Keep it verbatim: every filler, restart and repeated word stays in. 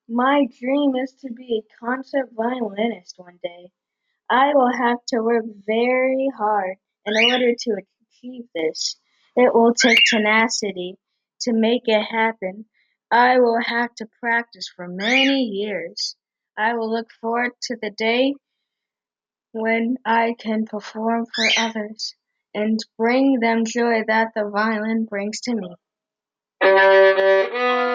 My dream is to be a concert violinist one day. I will have to work very hard in order to achieve this. It will take tenacity to make it happen. I will have to practice for many years. I will look forward to the day when I can perform for others and bring them joy that the violin brings to me.